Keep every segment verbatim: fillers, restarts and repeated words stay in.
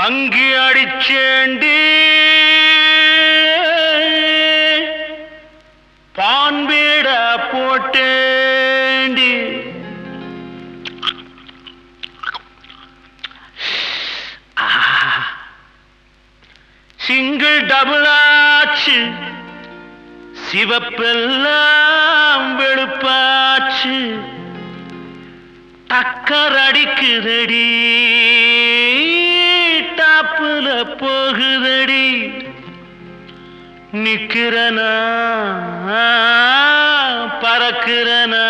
பங்கி அடிச்சேண்டி பான்பீட போட்டேண்டி single double ஆச்சு சிவப்பெல்லாம் வெளுப்பாச்சு டக்கர் அடிக்குதடி டாப்புல போகுதடி நிக்கிறனா பறக்கிறனா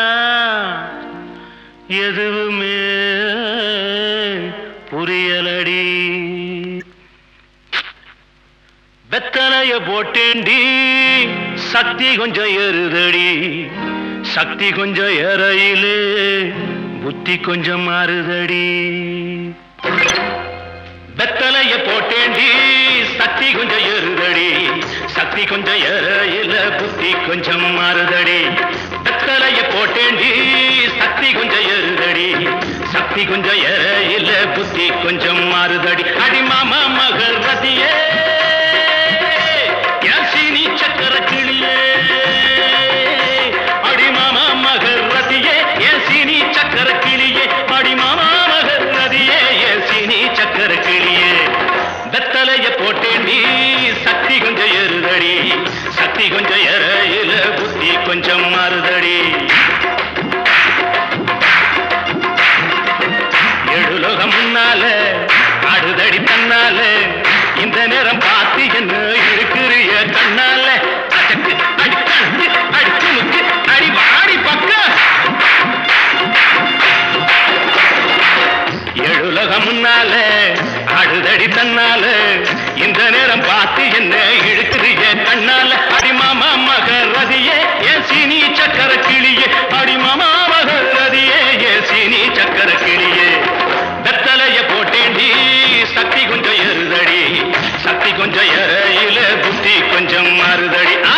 எதுவுமே புரியலடி வெத்தலைய போட்டேண்டி சக்தி கொஞ்சம் ஏறுதடி சக்தி கொஞ்சம் ஏறையிலே புத்தி கொஞ்சம் மாறுதடி வெத்தலைய போட்டேண்டி சக்தி கொஞ்சம் ஏறுதடி சக்தி கொஞ்சம் ஏறையில புத்தி கொஞ்சம் மாறுதடி வெத்தலைய போட்டேண்டி சக்தி கொஞ்சம் ஏறுதடி சக்தி கொஞ்சம் ஏறையில புத்தி கொஞ்சம் மாறுதடி அடி மாமா மகள் ரதியே யாசினி சக்கர கிளியே அடி மாமா மகள் ரதியே யாசினி சக்கர கிளியே அடி மாமா மகள் ரதியே யாசினி சக்கர கிளியே வெத்தலைய போட்டேண்டி சக்தி கொஞ்சம் ஏறுதடி சக்தி கொஞ்சம் ஏறையில புத்தி கொஞ்சம் மாறுதடி எழுலோகம் முன்னால ஆடுதடி தன்னால இந்த நேரம் பார்த்து என்ன இருக்கிறிய கண்ணால அடக்கு அடிக்கண்டு அடிச்சு முக்கு அடி வாடி பக்க எழுலோகம் முன்னால ஆடுதடி தன்னால இந்த நேரம் பார்த்து என்ன இழுக்கிறிய கண்ணால அடிமாமா மகர் ரதியே ஏ சீனி சக்கர கிளியே அடிமாமா மகர் ரதியே ஏ சீனி சக்கர கிளியே வெத்தலைய போட்டேண்டி சக்தி கொஞ்சம் ஏறுதடி சக்தி கொஞ்சம் ஏறையில புத்தி கொஞ்சம் மாறுதடி ஆ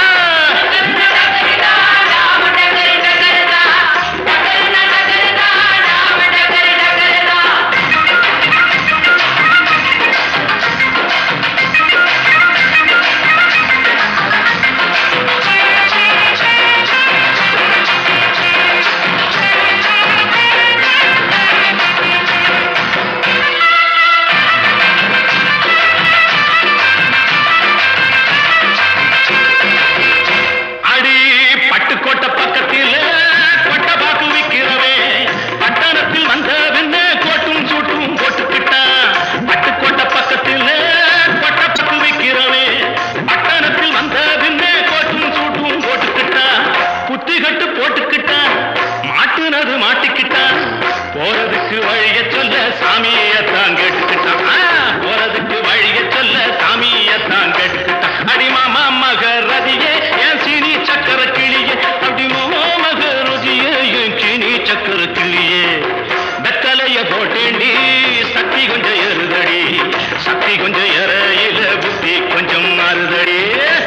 போறதுக்கு வழிய சொல்ல சாமியத்தான் கேட்டுக்கிட்டான் போறதுக்கு வழிய சொல்ல சாமியத்தான் கேட்டுக்கிட்டான் அடிமாமா மகர் ரதியே என் சீனி சக்கர கிளியே அடிமாமா மகர் ரதியே என் சீனி சக்கர கிளியே வெத்தலைய போட்டேண்டி சக்தி கொஞ்சம் ஏறுதடி சக்தி கொஞ்சம் ஏறையில புத்தி கொஞ்சம் மாறுதடி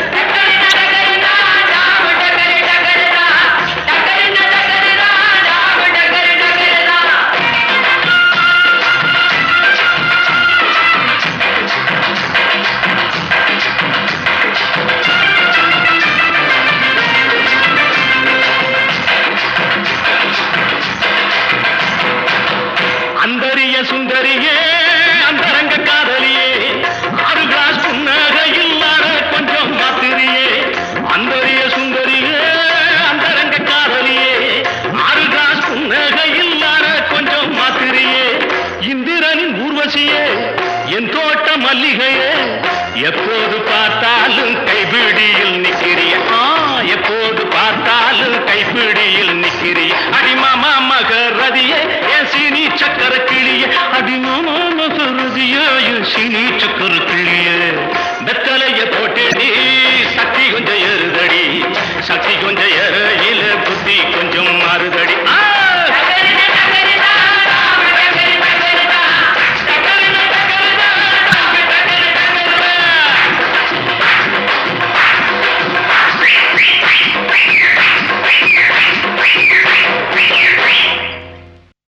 சுந்தரியே அந்தரங்க காதலியே ஆறு கிளாஸ் புன்னக இல்லாத கொஞ்சம் மாத்திரியே அந்தரிய சுந்தரியே அந்தரங்க காதலியே ஆறு கிளாஸ் புன்னக இல்லாத கொஞ்சம் மாத்திரியே இந்திரனின் ஊர்வசியே என் தோட்ட மல்லிகையே எப்போது பார்த்தாலும் கைபிடியில் நிற்கிறிய